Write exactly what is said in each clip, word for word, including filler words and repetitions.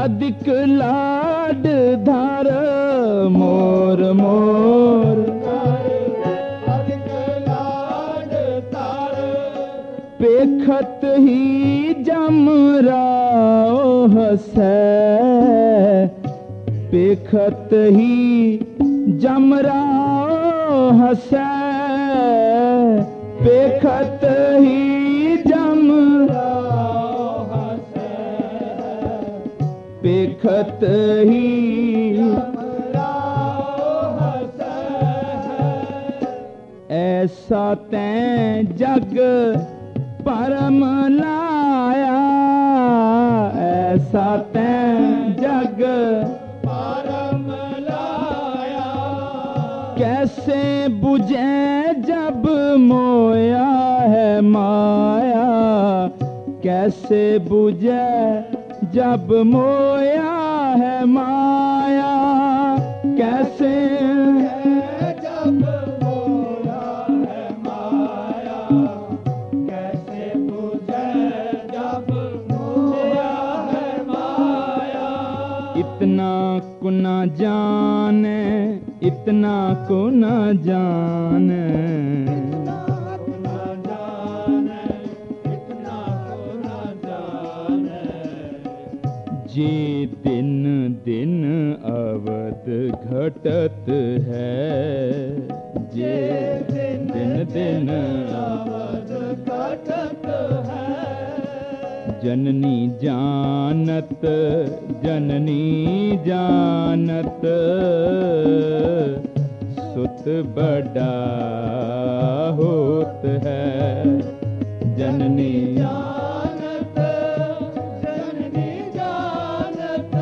अधिक लाड धार मोर मोर अधिक लाड धार पेखत ही जमराओ हसै पेखत ही जमराओ हसै पेखत ही जमराओ हसै पेखत ही जमराओ हसै ऐसा तैं जग परम लाया ऐसा तैं जग परम लाया कैसे बुझे जब मोया है माया कैसे बुझे जब मोया है माया कैसे जब मोया है माया कैसे बुझे जब मोया है माया इतना को न जाने इतना को न जाने इतना को न जाने इतना को न जाने जे दिन दिन अवध घटत है जे दिन दिन अवध घटत है जननी जानत जननी जानत सुत बड़ा होत है जननी जानत जननी जानत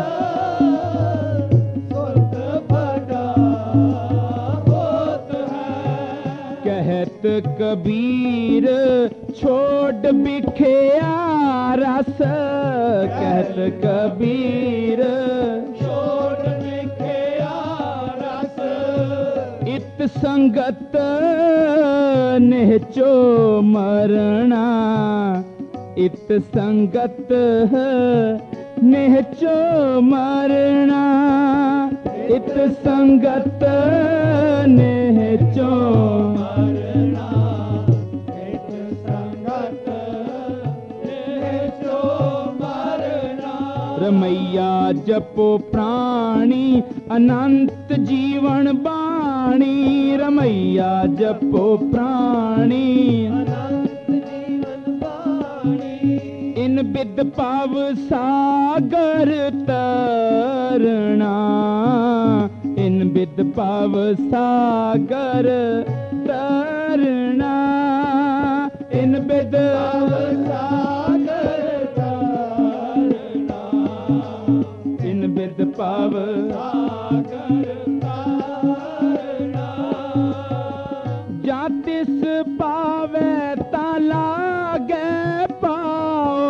सुत बड़ा होत है कहत कबीर छोड़ बिखया रस कहत कबीर छोड़ बिखया रस इत संगत निहचो मरना इत संगत निहचो मरना इत संगत निहचो मरना रमैया जपो प्राणी अनंत जीवन बाणी रमैया जपो प्राणी अनंत जीवन बाणी इन बिद पाव सागर तरना इन बिद पाव सागर तरना इन बिद सागर बिद पाव जातिस पावे तालागे पाओ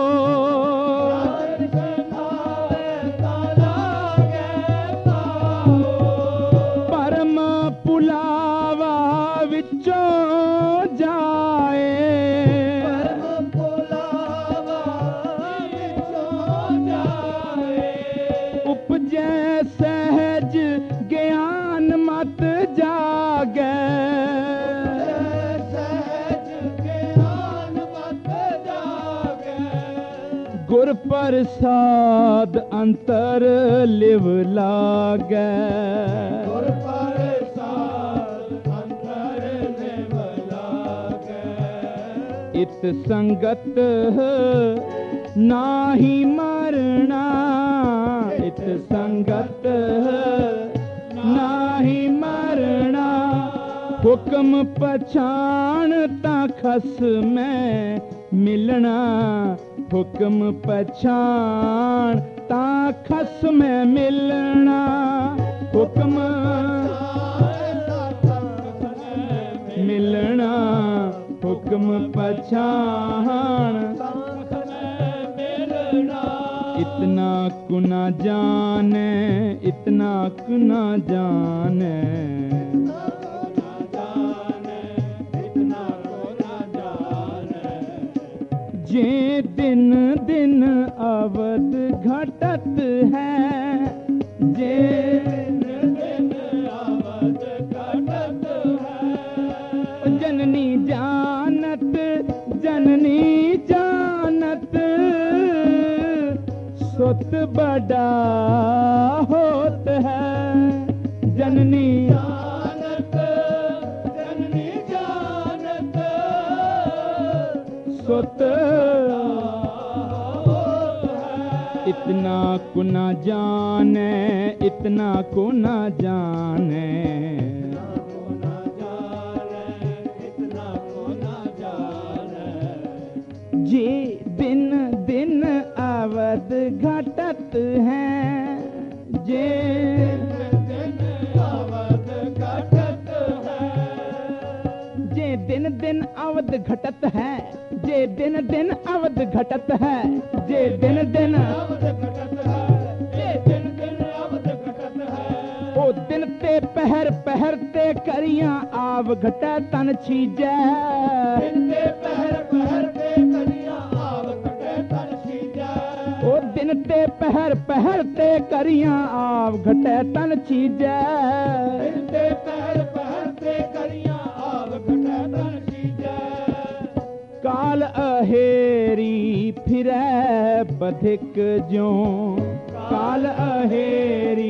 परम पुलावा विचों जाए सहज ज्ञान मत जागे सहज ज्ञान मत जागे गुर प्रसाद अंतर लिव लागे गुर प्रसाद अंतर लिव लागे इत संगत नाही मरना इत संगत नाही मरना हुक्म पछाणता खस में मिलना हुक्म पछाण ता खस में मिलना हुक्म मिलना हुक्म पछाण इतना को न जाने इतना को न जाने जे दिन दिन अवध घटत है जे दिन दिन आवत घटत है जननी जानत जननी जानत सुत बड़ा होत है जननी जानत जननी जानत सुत इतना को न जाने इतना को न जाने इतना को न जाने जे दिन दिन अवध घटत है जे दिन अवध घटत है जे दिन दिन अवध घटत है जे दिन दिन अवध घटत है जे दिन दिन अवध घटत है जे दिन दिन अवध घटत है ओ दिन ते पहर पहर ते करियां आव घटै तन छीजै दिन ते पहर पहर ते करियां आव घटै तन छीजै ओ दिन ते पहर पहर ते करियां आव घटै तन छीजै दिन ते पहर पहर ते करियां आव घटै तन छीजै काल अहेरी फिरै बधिक ज्यों काल अहेरी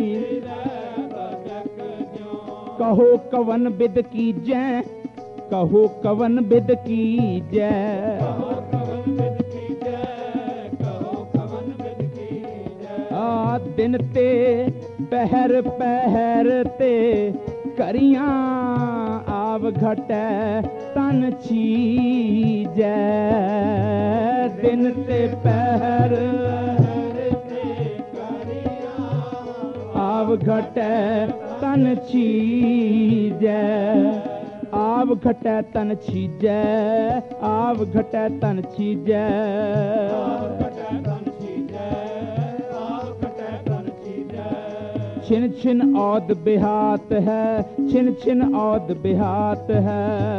कहो कवन बिद कीजै कहो कवन बिद कीजै कहो कवन बिद कीजै कहो कवन बिद कीजै आ दिन ते पहर पहर ते करियां आव घटै तन छीजै दिन ते पहर ते करियां आव घटै तन छीजै आव घटै तन छीजै आव घटै तन छीजै छिन छिन औद बिहात है छिन छिन औद बिहात है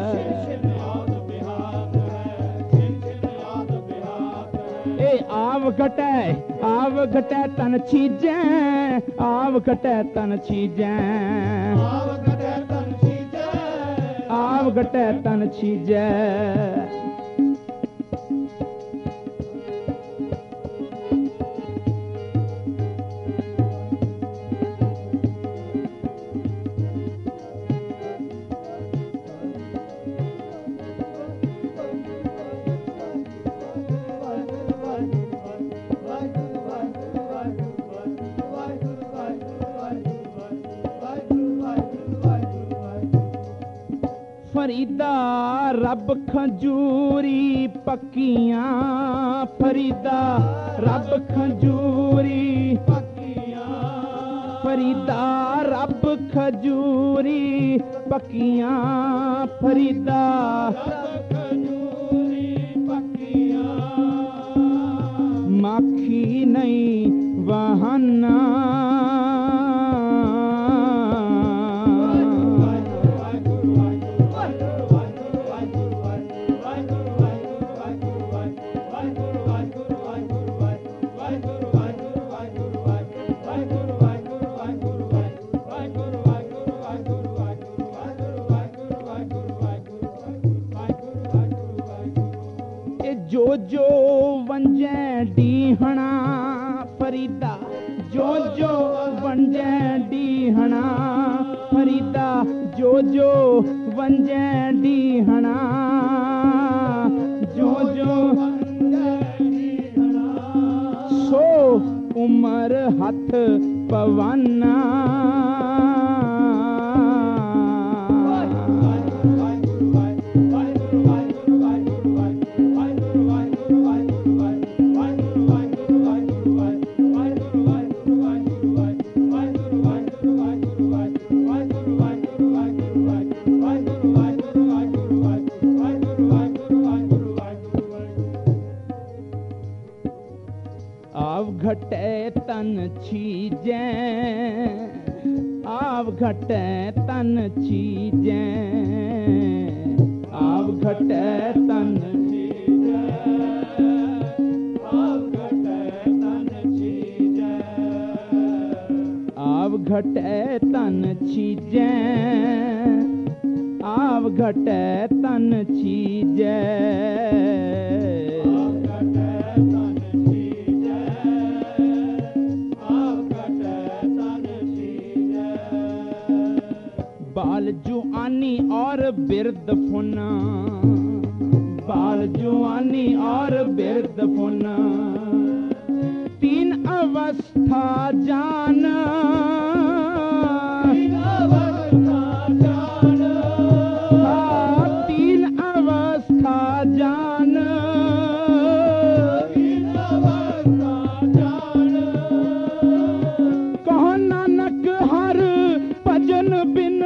ए आव घटै आव घटै तन छीजै आव घटै तन छीजै आव घटै तन छीजै आव घटै तन छीजै फरीदा रब खजूरी पक्कियां फरीदा रब खजूरी पक्कियां फरीदा रब खजूरी पक्कियां फरीदा रब खजूरी पक्कियां माखी नहीं वहाना जो जो वंजै डीहना फरीदा जो जो वंजै डीहना फरीदा जो जो वंजै डीहना जो जो वंजै डीहना सो उमर हथ पवाना घटै तन छीजै आव घटै तन छीजै आव घटै तन छीजै आव घटै तन आव घटै तन छीजै, आव घटै तन छीजै, आव घटै तन छीजै, आव घटै तन छीजै। बाल जुआनी और बिरद फुना, बाल जुआनी और बिरद फुना, तीन अवस्था जान, तीन अवस्था जान, हाँ तीन अवस्था जान, तीन अवस्था जान। कहो नानक हर भजन बिन,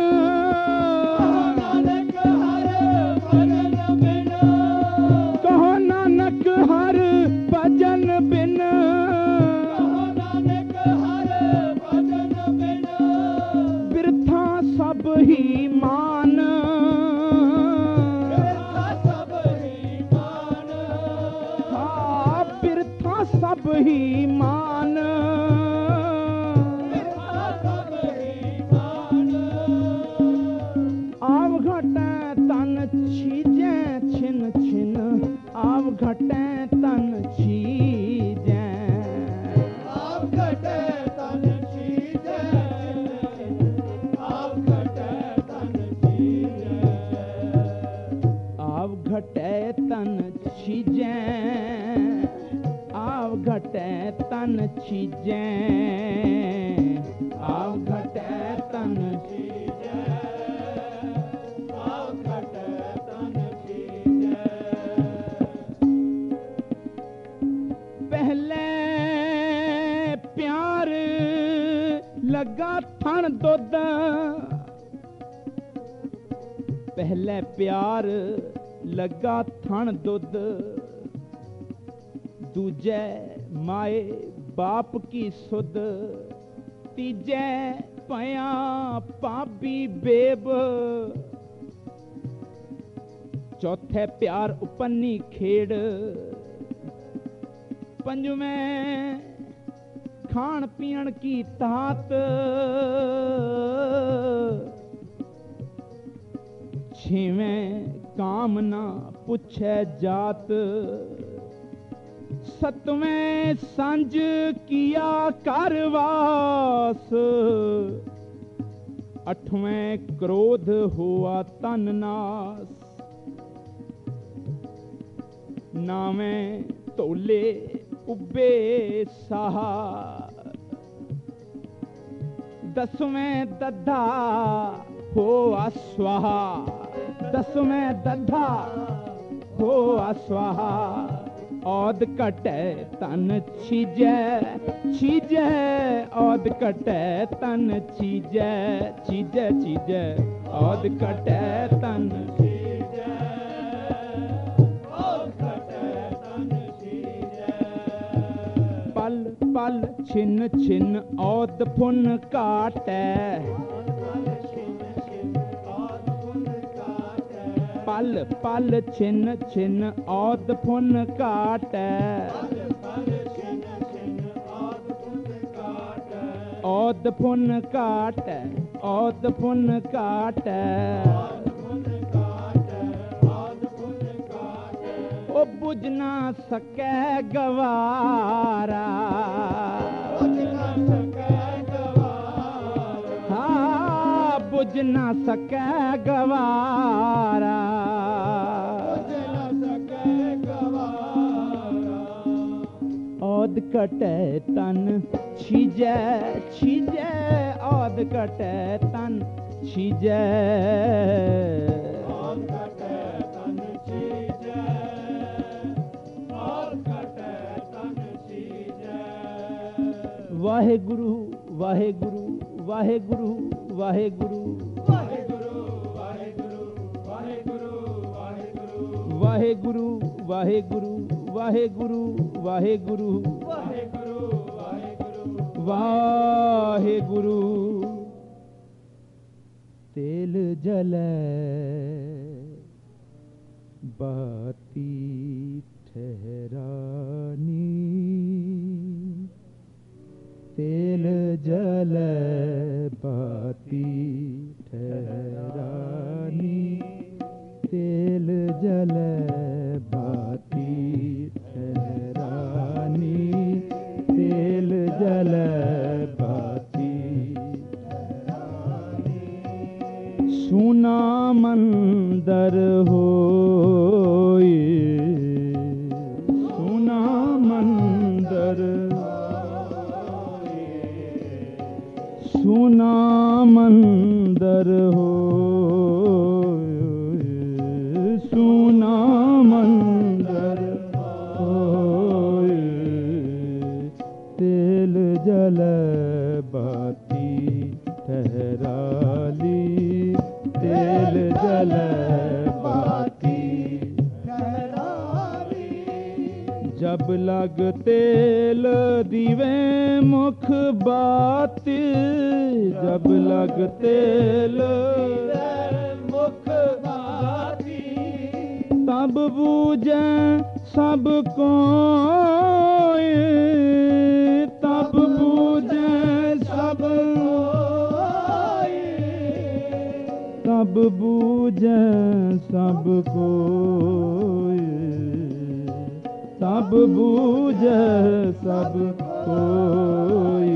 नानक हर भजन बिन, कहो नानक हर भजन बिन, कहो नानक हर भजन बिन, बिरथा सब ही मान, बिरथा सब ही मान, हाँ बिरथा सब ही मान, बिरथा सब ही मान। आव घटै तन छीजै छिन छिन, आव घटै तन छीजै, आव घटै तन छीजै, आव घटै तन छीजै, आव घटै तन छीजै, आव घटै तन छीजै, आव घटै तन छीजै, आव घटै तन छीजै। पहले प्यार लगा थण दुध, पहले प्यार लगा थण दुध, दूजे माए बाप की सुध, तीजे पया पापी बेब, चौथे प्यार उपन्नी खेड़, पंजवें खान पीण की तात, छेवें कामना पुछे जात, सतवें सांझ किया कारवास, अठवें क्रोध हुआ तन नास, नावें तोले उबे साहा, दसवें दद्धा हो स्वाहा, दसवें दद्धा हो स्वाहा। औद कटै तन छीजै छीजै, औद कटै तन छीजै छीजै छीजै, औद कटै तन छीजै, औद कटै तन छीजै। पल पल छिन छिन औद फुन काटै, पल पल छिन छिन औद फुन काटै, औद फुन काटै, औद फुन काटै, ओ बुझ ना सकै गवारा, हाँ बुझ ना सकै गवारा, औद कटै तन छीजै छीजै, औद कटै तन छीजै, औद कटै तन छीजै, औद कटै तन छीजै। वाहेगुरु वाहेगुरु वाहेगुरु वाहेगुरु, वाहेगुरु वाहेगुरु वाहेगुरु वाहेगुरु, वाहेगुरु वाहेगुरु वाहेगुरु वाहेगुरु वाहेगुरु वाहेगुरु वाहेगुरु। तेल जलै बाती ठहरानी, तेल जल बाती ठहरानी, तेल जल बाती ठहरानी, तेल जल बाती ठहरानी। सुना मंदर होई, सुना मंदर, सुना मंदर हो, सुना मंदर हो, तेल जल बाती ठहराली, तेल जल बाती ठहराली। जब लग तेल दीवे मुख बाती, जब लग तेल मुख बाती, तब बूझे सब कोई, तब बूझे सब कोई, तब बूझे सब कोई, तब बूझे सब कोई,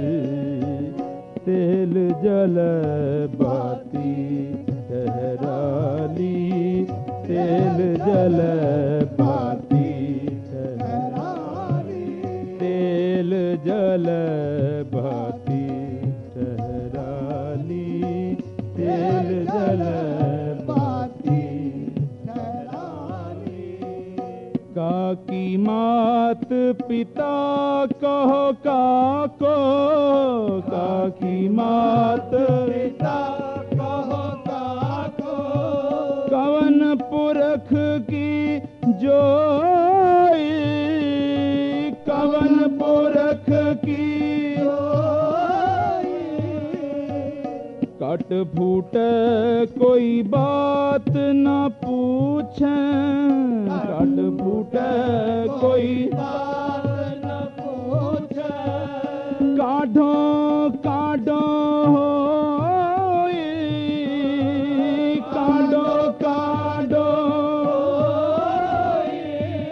तेल जल बाती ठहराली, तेल जल बाती ठहराली, तेल जल बाती ठहराली, तेल जल बाती ठहराली। काकी मात पिता कहो काको, काकी मात पिता कहो काको, कवन पुरख की जोई, कवन पुरख की जोई। कट फूट कोई बात न पूछे, कट फूट कोई बात न पूछे, काढ़ो काढ़ो होई, काढ़ो काढ़ो होई।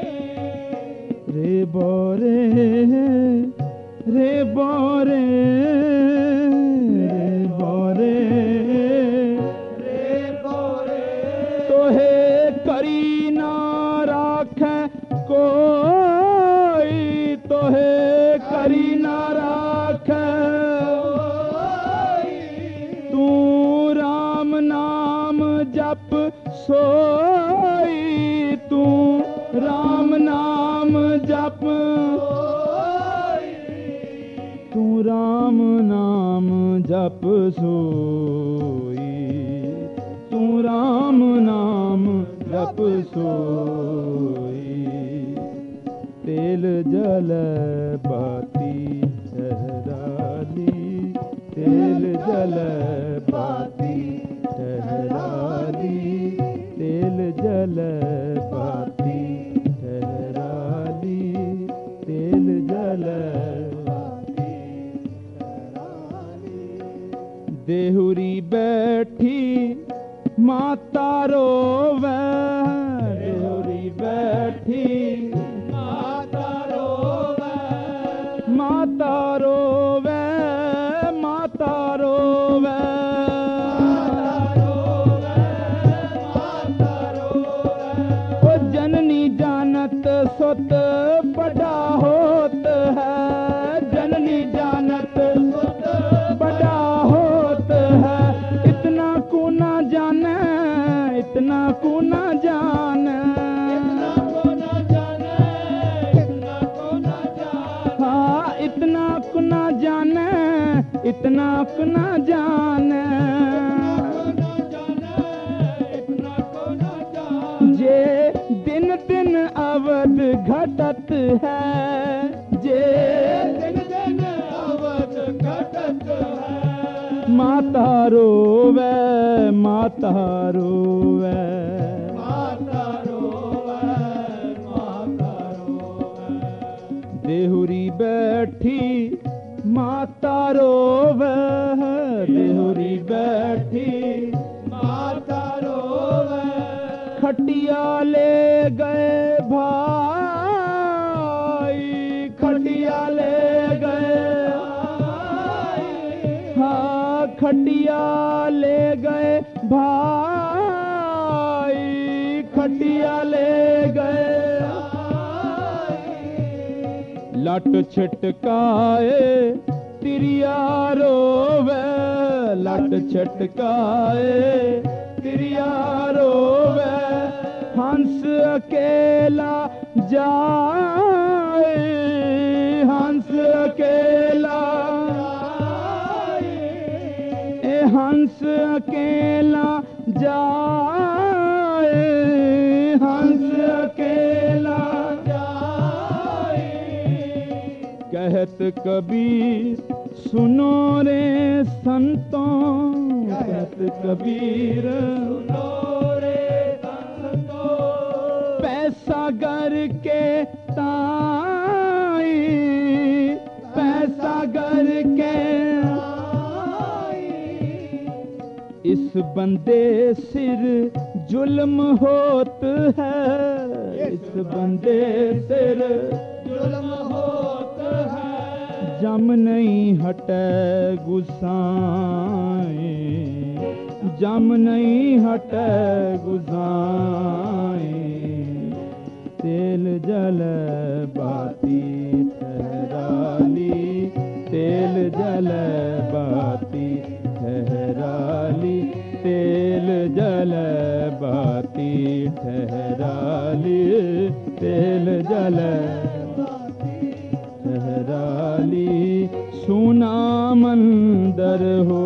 रे बोरे रे बोरे रे बोरे रे बोरे, तोहे करी ना राखे कोई, तोहे करी ना राखे कोई। तू राम नाम जप सोई, तू राम नाम जप सोई, तू राम नाम जप सोई, तू राम नाम जप सोई। तेल जल बाती ठहराली, तेल जल बाती ठहराली, तेल जल बाती ठहराली, तेल जल बाती ठहराली। देहुरी बैठी माता रोवे, देहुरी बैठी माता रोवे, माता रोवे, माता रोवे, माता रोवे। ओ जननी जानत सुत बड़ा होत है, जननी जानत सुत बड़ा होत है। इतना को ना जाने, इतना को ना जाने, इतना को ना जाने, इतना को ना जाने। हाँ, इतना को ना जाने, इतना को ना जाने, इतना को ना जाने। जे दिन दिन अवध घटत है, जे दिन दिन अवध घटत है। माता रोवे, माता रोवे, माता रोवे, माता रोवे। देहुरी बैठी माता माता रोवे देहुरी बैठी माता रोवे खटिया ले गए भाई खटिया ले गए हाँ खटिया ले गए भाई खटिया ले गए लट छिटकाए तिरिया रोवे लट छिटकाए तिरिया रोवे हंस अकेला जाए हंस अकेला ए हंस अकेला जाए हंस अकेला कहत कबीर सुनो रे संतों कहत कबीर सुनो रे संतों पैसा घर के ताई पैसा घर के इस बंदे सिर जुल्म होत है इस बंदे सिर जुल्म होत है जम नहीं हटे गुस्साए जम नहीं हटे गुस्साए तेल जल बाती ठहराली तेल जल बाती ठहराली तेल जल बाती ठहराली तेल जल ठहराली सुना मंदर हो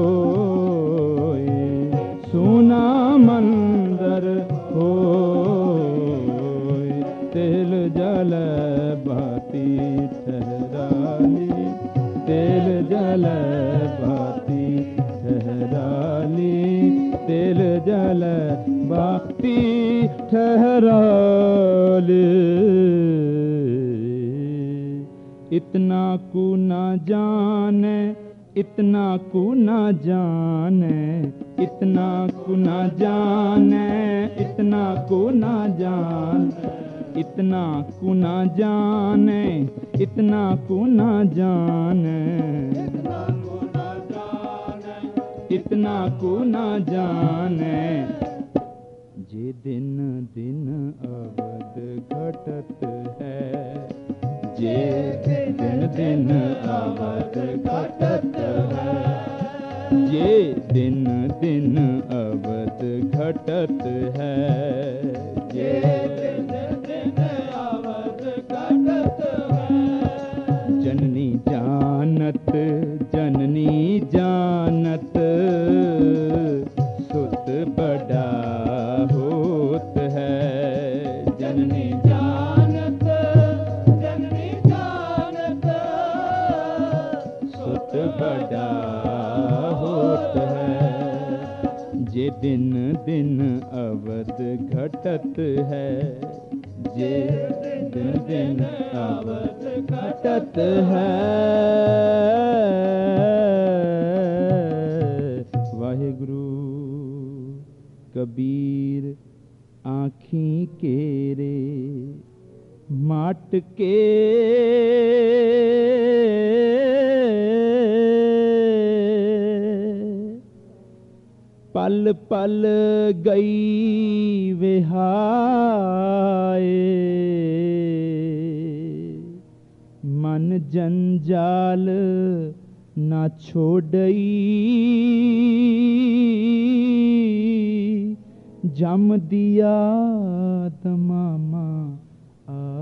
सुना मंदर हो तेल जल बाती ठहराली तेल जल बाती ठहराली तेल जल बाती ठहराली इतना को ना जाने इतना को ना जाने इतना को ना जाने इतना को ना जान इतना को ना जाने इतना को ना जाने इतना को ना जाने जे दिन दिन अवध घटत है जे दिन दिन अवध घटत है जे दिन दिन अवध घटत है जे दिन दिन अवध घटत है जननी जानत जननी जानत सुत बड़ा होत है जननी जानत जननी जानत सुत बड़ा होत है जे दिन दिन अवध घटत है जे दिन दिन अवध घटत है वाहिगुरु कबीर आँखी केरे माट के पल पल गई विहाए मन जंजाल ना छोड़ई जम दिया तमामा आ